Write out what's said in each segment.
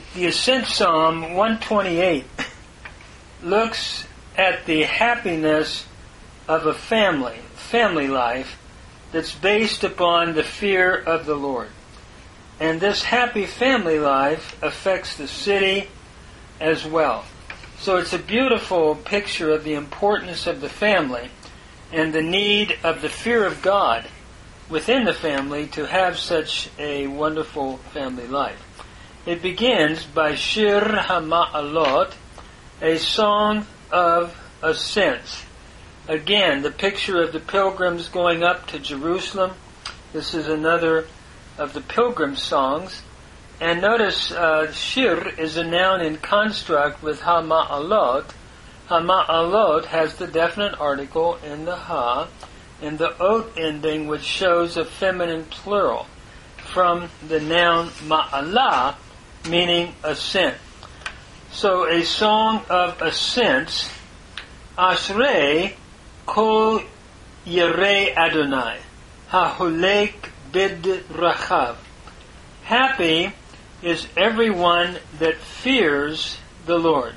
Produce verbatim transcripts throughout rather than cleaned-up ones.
The Ascent Psalm one twenty-eight looks at the happiness of a family, family life, that's based upon the fear of the Lord. And this happy family life affects the city as well. So it's a beautiful picture of the importance of the family and the need of the fear of God within the family to have such a wonderful family life. It begins by Shir HaMa'alot, a song of ascents. Again, the picture of the pilgrims going up to Jerusalem. This is another of the pilgrim songs. And notice uh, Shir is a noun in construct with HaMa'alot. HaMa'alot has the definite article in the Ha, and the ot ending, which shows a feminine plural, from the noun Ma'alah, meaning ascent. So a song of ascents, Ashrei Kol Yirei Adonai, Hahulek Bid Rachav. Happy is everyone that fears the Lord.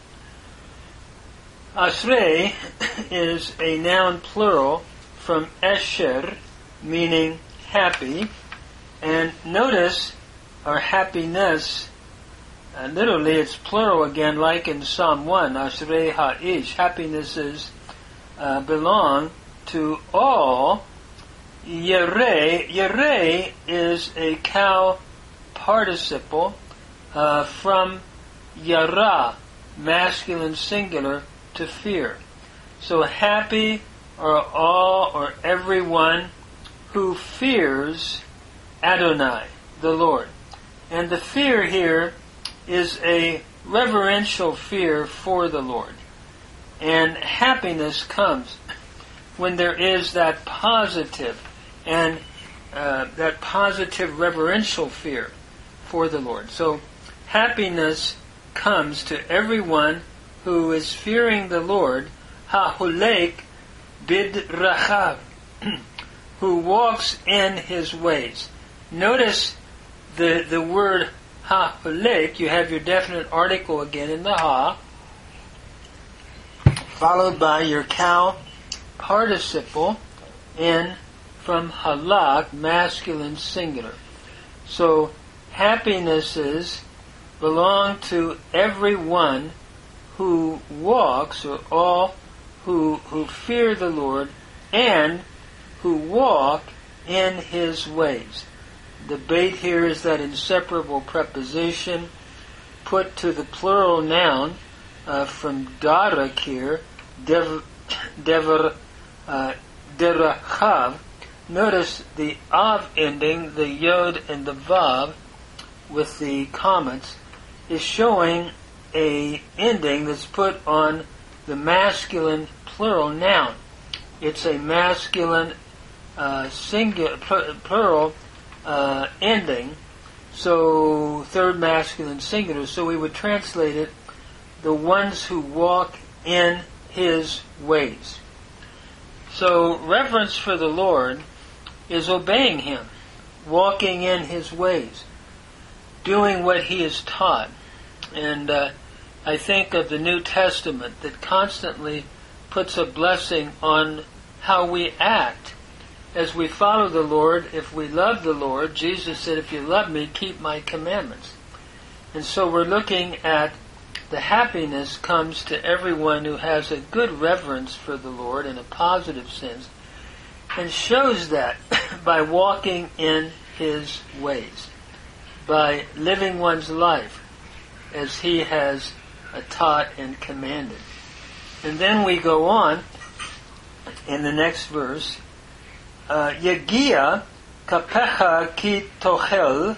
Ashrei is a noun plural from Esher, meaning happy. And notice our happiness, uh, literally it's plural again, like in Psalm one, Ashrei Ha'ish. Happinesses uh, belong to all. Yirei, Yirei is a cow participle uh, from Yara, masculine singular, to fear. So happy are all or everyone who fears Adonai, the Lord. And the fear here is a reverential fear for the Lord. And happiness comes when there is that positive and uh, that positive reverential fear for the Lord. So happiness comes to everyone who is fearing the Lord, Hahulek Bid Rachav, who walks in his ways. Notice the the word Hahulek, you have your definite article again in the Ha, followed by your cow participle in from halak, masculine singular. So happinesses belong to everyone who walks, or all who who fear the Lord and who walk in his ways. The bait here is that inseparable preposition put to the plural noun uh, from darak here, dev, dever, uh, derachav. Notice the av ending, the yod and the vav with the comments, is showing a ending that's put on the masculine plural noun. It's a masculine uh, singular plural uh, ending, so third masculine singular. So we would translate it, the ones who walk in his ways. So reverence for the Lord is obeying him, walking in his ways, doing what he has taught. And uh, I think of the New Testament that constantly puts a blessing on how we act as we follow the Lord. If we love the Lord, Jesus said, if you love me, keep my commandments. And so we're looking at the happiness comes to everyone who has a good reverence for the Lord in a positive sense, and shows that by walking in his ways, by living one's life as he has uh, taught and commanded. And then we go on in the next verse, Yagia kapecha ki tochel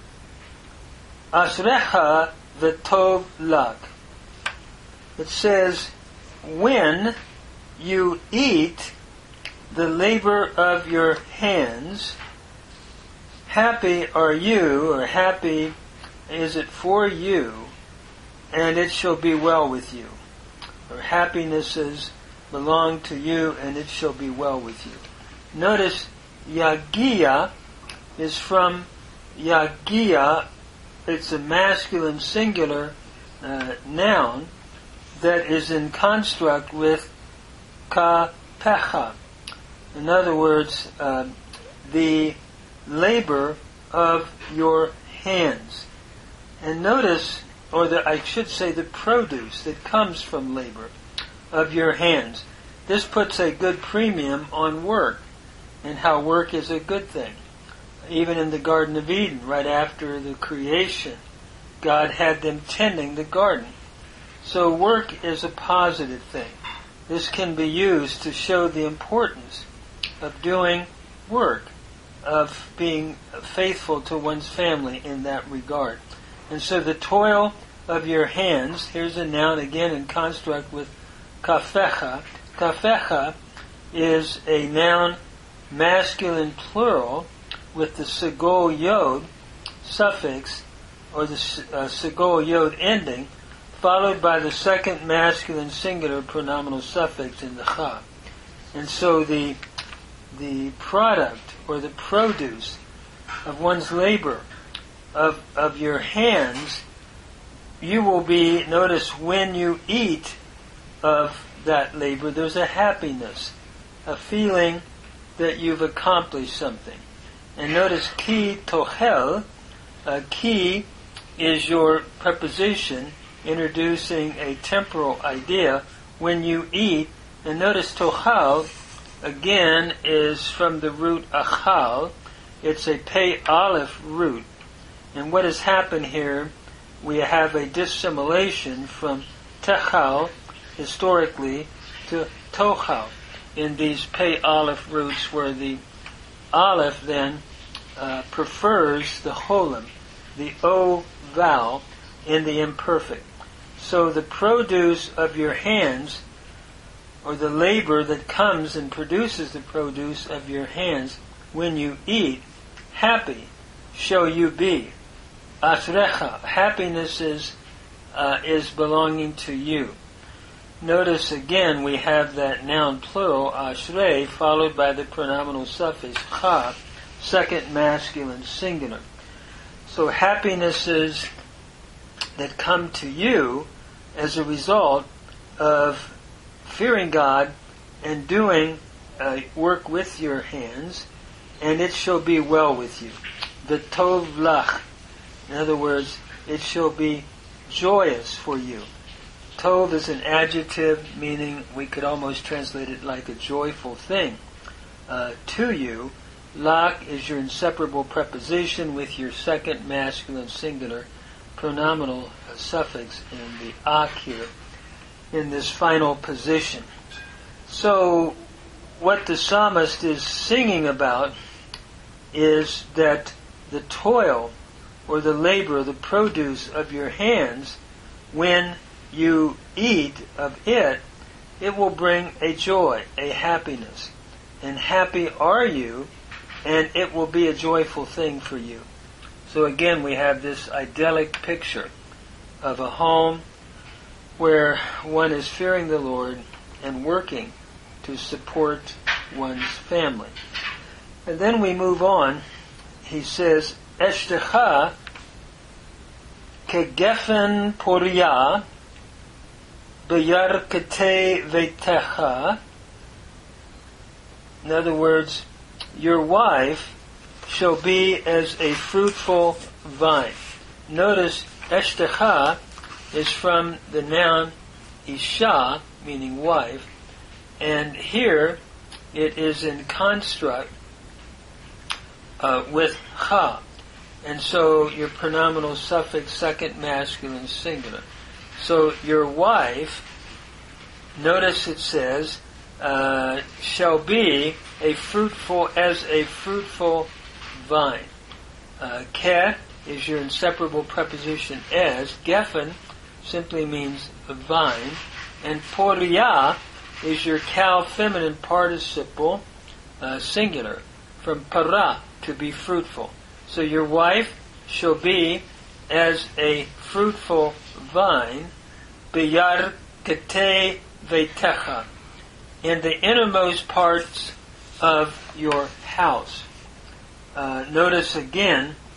asrecha v'tov lak. It says, when you eat the labor of your hands, happy are you, or happy is it for you, and it shall be well with you. Or happinesses belong to you, and it shall be well with you. Notice, yagia is from yagia, it's a masculine singular uh, noun that is in construct with ka-pecha. In other words, uh, the labor of your hands. And notice, or the, I should say the produce that comes from labor of your hands. This puts a good premium on work and how work is a good thing. Even in the Garden of Eden, right after the creation, God had them tending the garden. So work is a positive thing. This can be used to show the importance of doing work, of being faithful to one's family in that regard. And so the toil of your hands, here's a noun again in construct with kafecha. Kafecha is a noun masculine plural with the segol yod suffix, or the uh, segol yod ending, followed by the second masculine singular pronominal suffix in the cha. And so the the product or the produce of one's labor, of of your hands, you will be, notice, when you eat of that labor, there's a happiness, a feeling that you've accomplished something. And notice ki tohel, uh, ki is your preposition introducing a temporal idea when you eat. And notice tohal, again, is from the root achal. It's a pei aleph root. And what has happened here, we have a dissimilation from techal, historically, to tochal, in these pei aleph roots, where the aleph then uh, prefers the cholim, the o vowel, in the imperfect. So the produce of your hands, or the labor that comes and produces the produce of your hands, when you eat, happy shall you be. Ashrecha, happiness is, uh, is belonging to you. Notice again we have that noun plural, ashrei, followed by the pronominal suffix cha, second masculine singular. So happinesses that come to you as a result of fearing God and doing uh, work with your hands, and it shall be well with you. V'tov lach. In other words, it shall be joyous for you. Tov is an adjective, meaning we could almost translate it like a joyful thing uh, to you. Lach is your inseparable preposition with your second masculine singular pronominal uh, suffix in the ak here, in this final position. So what the psalmist is singing about is that the toil or the labor, the produce of your hands, when you eat of it, it will bring a joy, a happiness. And happy are you, and it will be a joyful thing for you. So again, we have this idyllic picture of a home where one is fearing the Lord and working to support one's family. And then we move on. He says, Eshtecha kegefen poria b'yarkete vetecha. In other words, your wife shall be as a fruitful vine. Notice, Eshtecha is from the noun isha, meaning wife, and here it is in construct uh, with cha. And so your pronominal suffix, second masculine singular. So your wife, notice it says, uh, shall be a fruitful, as a fruitful vine. Uh, ke is your inseparable preposition as. Geffen simply means a vine. And poria is your cal feminine participle, uh, singular, from para, to be fruitful. So your wife shall be as a fruitful vine, biyar kete vetecha, in the innermost parts of your house. Uh, notice again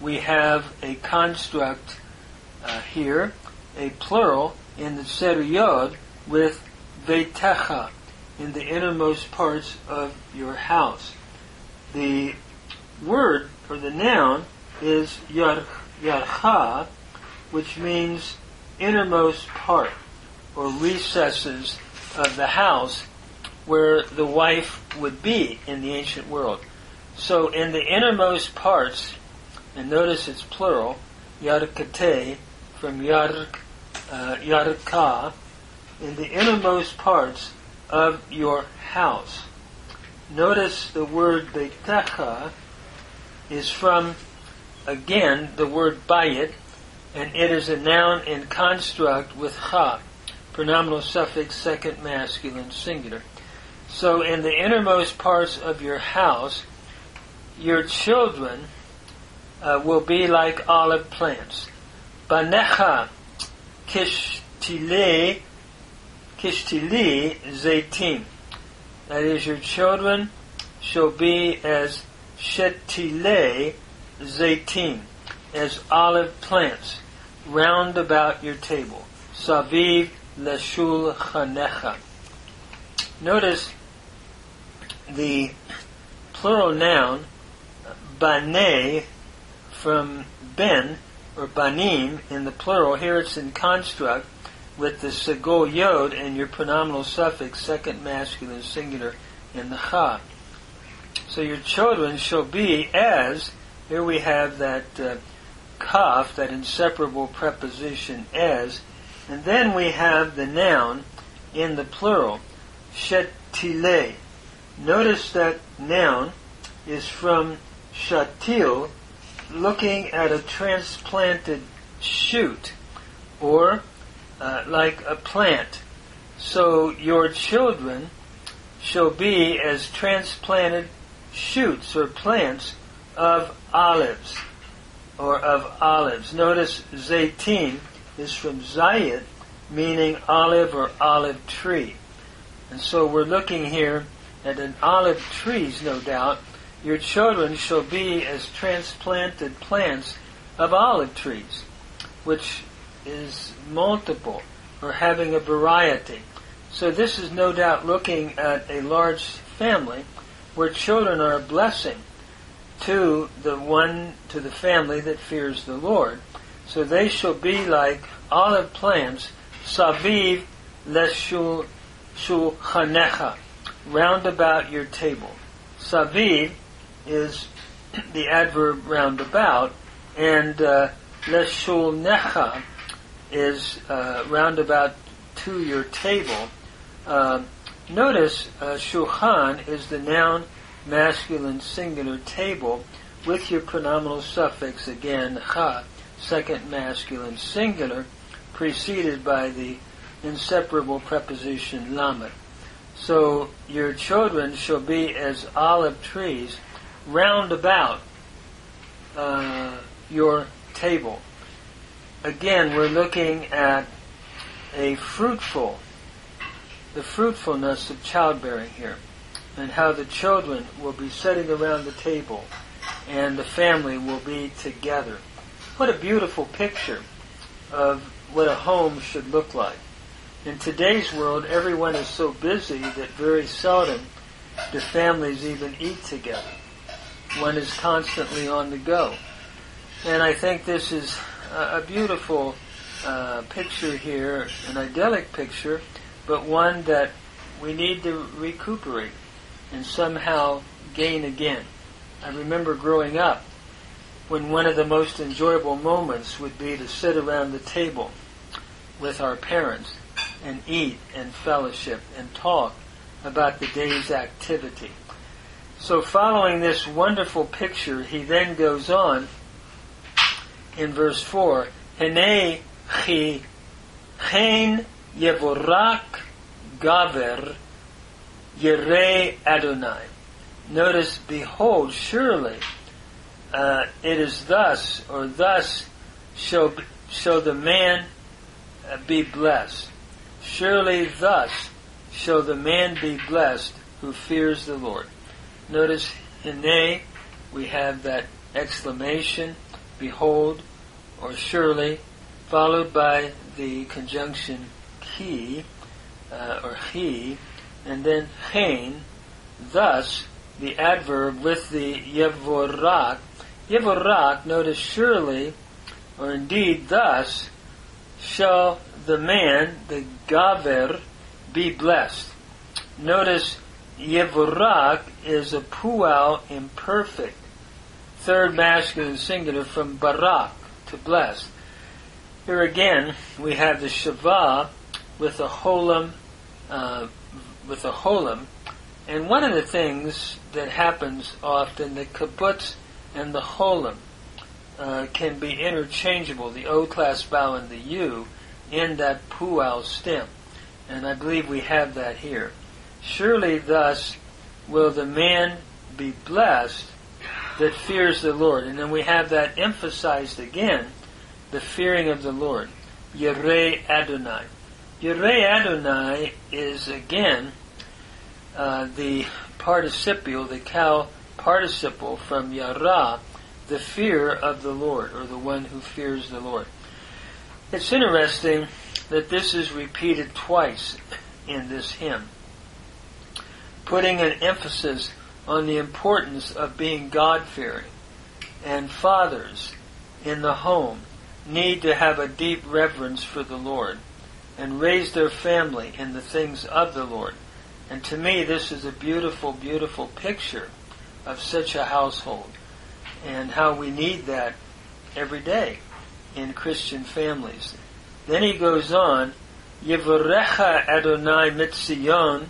we have a construct uh, here, a plural in the Sefer Yod with Veitecha, in the innermost parts of your house. The word, or the noun, is yar, Yarcha, which means innermost part, or recesses of the house where the wife would be in the ancient world. So in the innermost parts, and notice it's plural, Yarkate, from Yark, uh, Yarka, in the innermost parts of your house. Notice the word Beitecha is from, again, the word Bayit, and it is a noun in construct with cha, pronominal suffix second masculine singular. So in the innermost parts of your house, your children uh, will be like olive plants. Banecha kishtile kishtili zaitim. That is, your children shall be as shetile zaitim, as olive plants, round about your table. Saviv leshul chanecha. Notice the plural noun, baneh, from ben, or banim, in the plural. Here it's in construct with the segol yod and your pronominal suffix, second masculine singular, in the cha. So your children shall be as, here we have that uh, kaf, that inseparable preposition as, and then we have the noun in the plural, shetile. Notice that noun is from shatil, looking at a transplanted shoot, or uh, like a plant. So your children shall be as transplanted shoots or plants of olives, or of olives. Notice zaitin is from zayit, meaning olive or olive tree. And so we're looking here at an olive trees, no doubt. Your children shall be as transplanted plants of olive trees, which is multiple, or having a variety. So this is no doubt looking at a large family where children are a blessing to the one, to the family that fears the Lord. So they shall be like olive plants, saviv leshul shulchanecha, round about your table. Saviv is the adverb round about, and uh, leshulnecha is uh, round about to your table. Uh, notice uh, shulchan is the noun masculine singular table with your pronominal suffix, again, cha, second masculine singular, preceded by the inseparable preposition lamed. So your children shall be as olive trees round about uh, your table. Again, we're looking at a fruitful, the fruitfulness of childbearing here, and how the children will be sitting around the table and the family will be together. What a beautiful picture of what a home should look like. In today's world, everyone is so busy that very seldom do families even eat together. One is constantly on the go. And I think this is a, a beautiful uh, picture here, an idyllic picture, but one that we need to recuperate and somehow gain again. I remember growing up when one of the most enjoyable moments would be to sit around the table with our parents and eat and fellowship and talk about the day's activity. So following this wonderful picture, he then goes on in verse four, Hene chi chen yevorak gaver Yerei Adonai. Notice, behold, surely uh, it is thus, or thus shall, shall the man uh, be blessed. Surely thus shall the man be blessed who fears the Lord. Notice, Hine, we have that exclamation, behold, or surely, followed by the conjunction ki, uh, or he, and then chen, thus, the adverb with the yevorak. Yevorak, notice surely, or indeed thus, shall the man, the gaver, be blessed. Notice yevorak is a pual imperfect, third masculine singular from barak, to bless. Here again, we have the shavah with a holam, uh, with a holam, and one of the things that happens often, the kibbutz and the holam uh, can be interchangeable, the O class vowel and the U, in that pual stem. And I believe we have that here. Surely thus will the man be blessed that fears the Lord. And then we have that emphasized again, the fearing of the Lord. Yirei Adonai. Yirei Adonai is again uh, the participial, the cow participle from Yara, the fear of the Lord, or the one who fears the Lord. It's interesting that this is repeated twice in this hymn, putting an emphasis on the importance of being God-fearing. And fathers in the home need to have a deep reverence for the Lord and raise their family in the things of the Lord. And to me, this is a beautiful, beautiful picture of such a household and how we need that every day in Christian families. Then he goes on, Yevorecha Adonai mitzion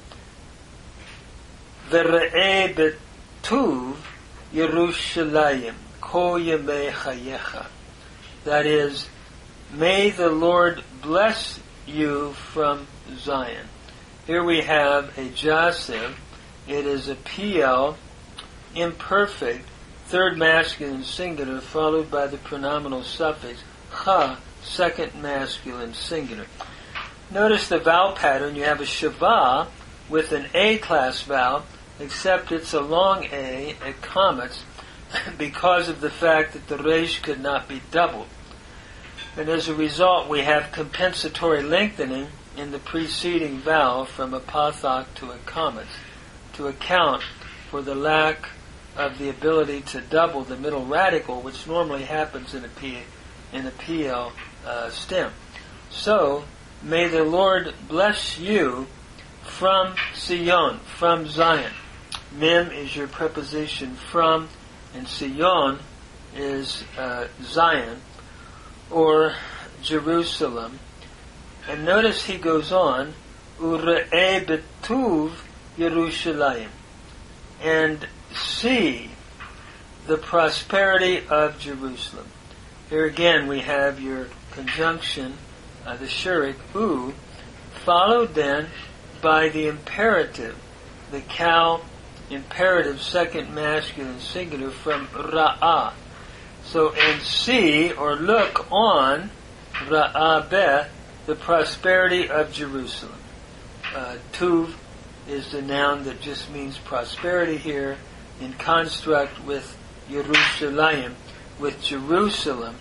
v're'eh betuv Yerushalayim ko yemei chayecha. That is, may the Lord bless you from Zion. Here we have a jasiv. It is a P L, imperfect, third masculine singular, followed by the pronominal suffix cha, second masculine singular. Notice the vowel pattern. You have a shavah with an A class vowel, except it's a long A, it comets, because of the fact that the resh could not be doubled. And as a result, we have compensatory lengthening in the preceding vowel from a pathak to a comet, to account for the lack of the ability to double the middle radical, which normally happens in a P, in a P L uh, stem. So, may the Lord bless you from Sion, from Zion. Mem is your preposition from, and Sion is uh, Zion, or Jerusalem. And notice he goes on, Ure'eh betuv Yerushalayim, and see the prosperity of Jerusalem. Here again we have your conjunction, uh, the shurik, u, followed then by the imperative, the cow imperative, second masculine singular from ra'ah. So, and see, or look on, ra'ah beh, the prosperity of Jerusalem. Uh, tuv is the noun that just means prosperity here, in construct with Yerushalayim, with Jerusalem.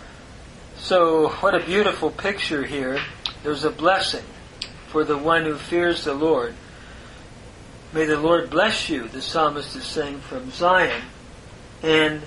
So, what a beautiful picture here. There's a blessing for the one who fears the Lord. May the Lord bless you, the psalmist is saying, from Zion, and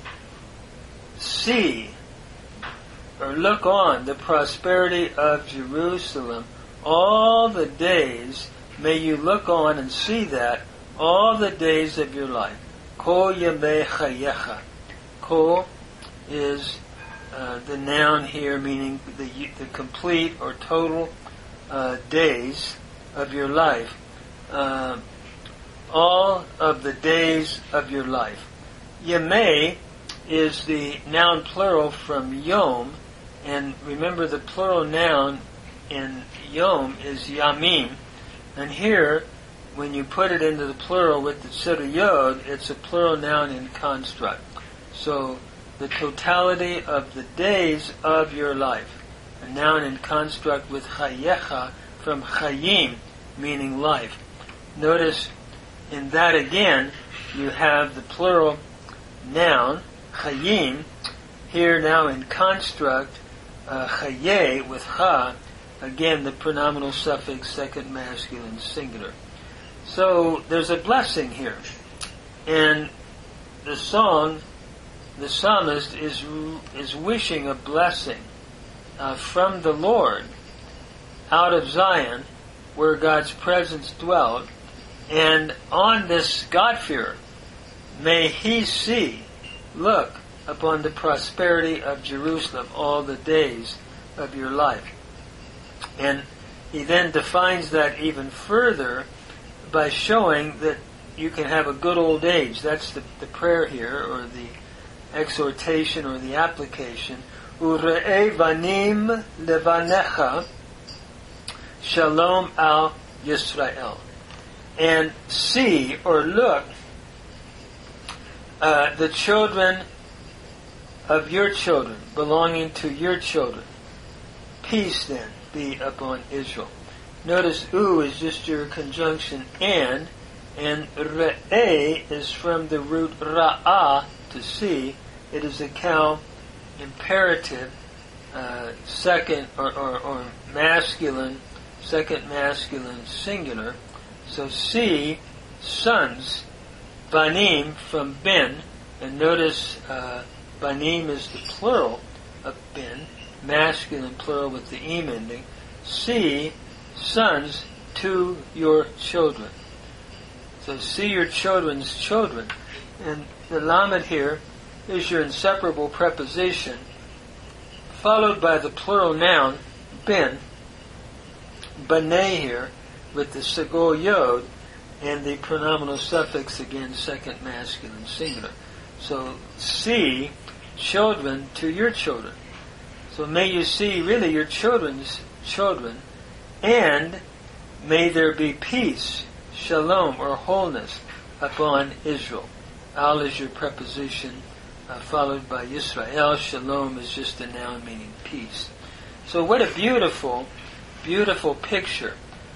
see, or look on, the prosperity of Jerusalem all the days. May you look on and see that all the days of your life. Ko yemei chayecha. Ko is uh, the noun here, meaning the, the complete or total uh, days of your life. Uh, all of the days of your life. Yemei is the noun plural from yom, and remember the plural noun in yom is yamim, and here, when you put it into the plural with the tzir yod, it's a plural noun in construct. So, the totality of the days of your life. A noun in construct with chayecha from chayim, meaning life. Notice, in that again, you have the plural noun, chayim, here now in construct, uh, chaye with cha, again the pronominal suffix, second masculine singular. So there's a blessing here. And the song, the psalmist is is wishing a blessing uh, from the Lord out of Zion, where God's presence dwelt, and on this God-fearer, may he see, look upon the prosperity of Jerusalem all the days of your life. And he then defines that even further by showing that you can have a good old age. That's the, the prayer here, or the exhortation, or the application. Ure'e vanim levanecha shalom al Yisrael. And see, or look, uh, the children of your children, belonging to your children. Peace then be upon Israel. Notice u is just your conjunction and, and re'eh is from the root ra'ah, to see. It is a cow imperative, uh, second or, or, or masculine, second masculine singular. So see, sons, banim from ben, and notice uh, banim is the plural of ben, masculine plural with the em ending. See, sons to your children. So see your children's children. And the lamed here is your inseparable preposition, followed by the plural noun, ben, baneh here, with the sagol yod, and the pronominal suffix, again, second masculine singular. So see children to your children. So may you see really your children's children, and may there be peace, shalom, or wholeness upon Israel. Al is your preposition, uh, followed by Yisrael. Shalom is just a noun meaning peace. So what a beautiful, beautiful picture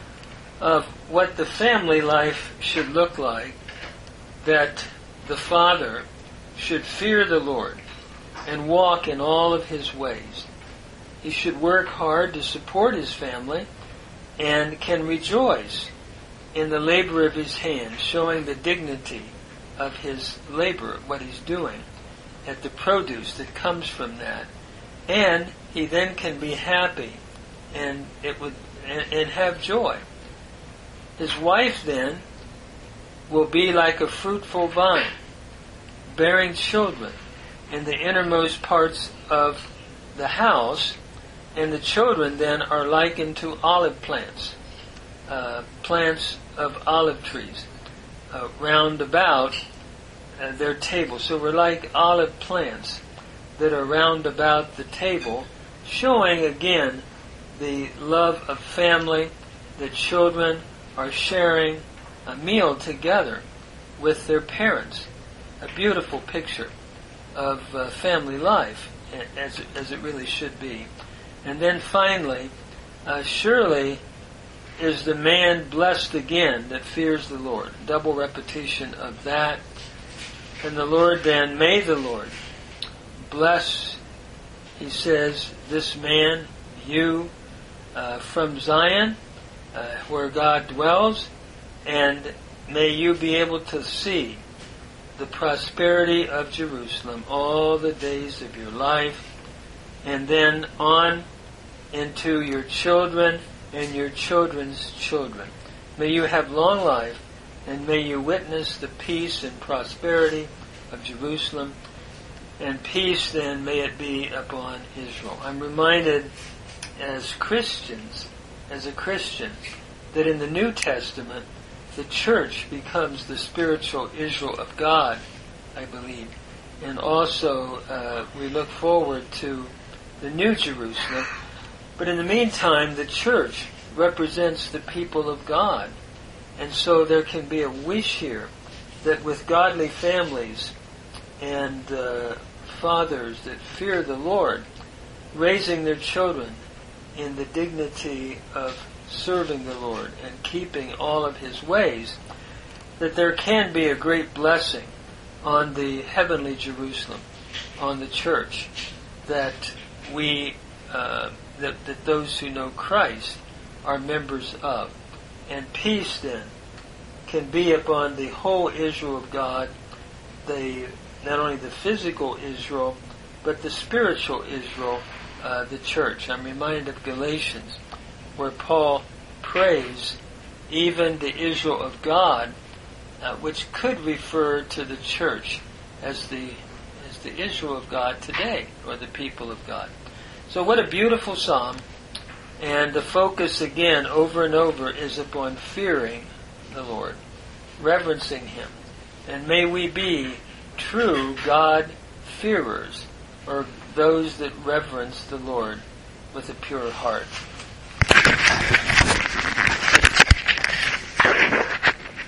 of what the family life should look like, that the father should fear the Lord and walk in all of his ways. He should work hard to support his family and can rejoice in the labor of his hands, showing the dignity of his labor, what he's doing, at the produce that comes from that. And he then can be happy and it would and, and have joy. His wife then will be like a fruitful vine, bearing children in the innermost parts of the house, and the children then are likened to olive plants, uh, plants of olive trees, uh, round about uh, their table. So we're like olive plants that are round about the table, showing again the love of family. The children are sharing a meal together with their parents. A beautiful picture of uh, family life, as it, as it really should be. And then finally, uh, surely is the man blessed again that fears the Lord. Double repetition of that. And the Lord then, may the Lord bless, he says, this man, you, uh, from Zion, uh, where God dwells, and may you be able to see the prosperity of Jerusalem all the days of your life, and then on into your children and your children's children. May you have long life, and may you witness the peace and prosperity of Jerusalem, and peace then may it be upon Israel. I'm reminded as Christians, as a Christian, that in the New Testament the church becomes the spiritual Israel of God, I believe. And also uh, we look forward to the New Jerusalem. But in the meantime, the church represents the people of God. And so there can be a wish here that with godly families and uh, fathers that fear the Lord, raising their children in the dignity of serving the Lord and keeping all of His ways, that there can be a great blessing on the heavenly Jerusalem. on the church that we, uh, that, that those who know Christ are members of. And peace then can be upon the whole Israel of God, the not only the physical Israel, but the spiritual Israel, uh, the church. I'm reminded of Galatians, where Paul prays even the Israel of God, uh, which could refer to the church as the as the Israel of God today, or the people of God. So what a beautiful psalm. And the focus again, over and over, is upon fearing the Lord, reverencing Him. And may we be true God-fearers, or those that reverence the Lord with a pure heart.